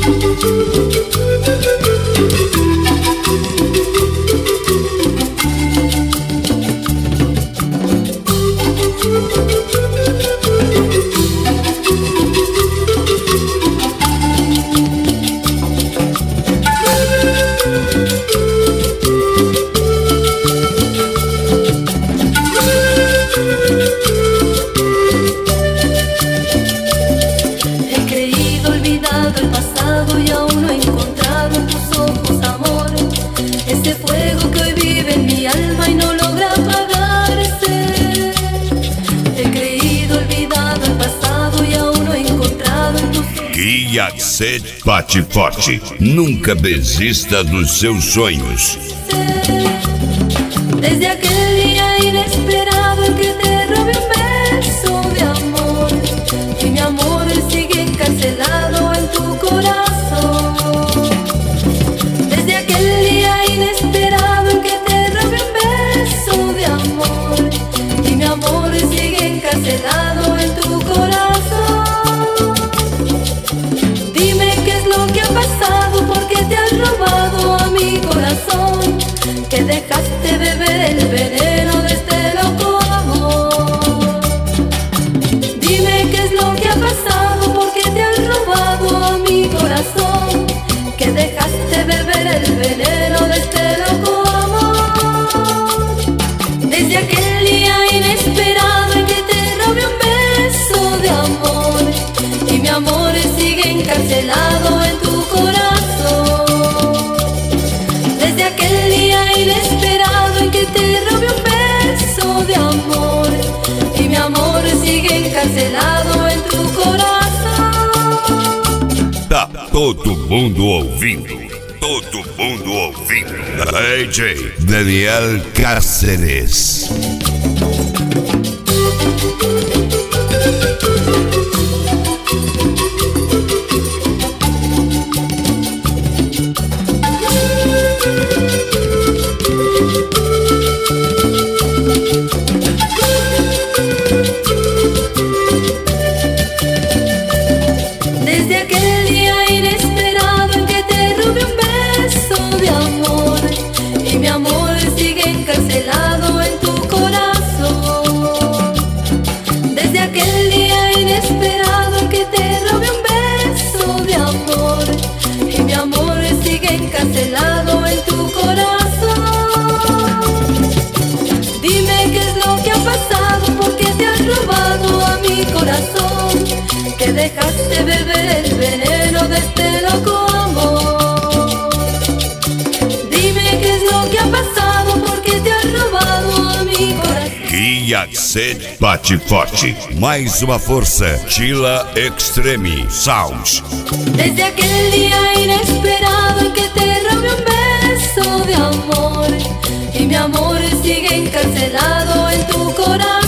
Sede bate forte, nunca desista dos seus sonhos. Desde aquel día inesperado en que te robé un beso de amor, y mi amor sigue encarcelado en tu corazón. Desde aquel día inesperado en que te robé un beso de amor, y mi amor sigue encarcelado en tu corazón. Robado a mi corazón, que dejaste beber el veneno de este loco amor. Dime qué es lo que ha pasado, porque te has robado a mi corazón, que dejaste beber el veneno de este loco amor. Desde aquel día inesperado en que te robé un beso de amor, y mi amor sigue encarcelado en tu corazón. Desde aquel día inesperado en que te robé un beso de amor, y mi amor sigue encarcelado en tu corazón. Tá todo mundo ouvindo, todo mundo ouvindo. DJ Daniel Cáceres. Encarcelado en tu corazón. Dime qué es lo que ha pasado, porque te has robado a mi corazón, que dejaste beber el veneno de este loco amor. Dime qué es lo que ha pasado, porque te has robado a mi corazón. Guia Sede bate forte, mais uma força, Tila Extreme Sounds. Desde aquel día inesperado en que te robé un beso de amor, y mi amor sigue encarcelado en tu corazón.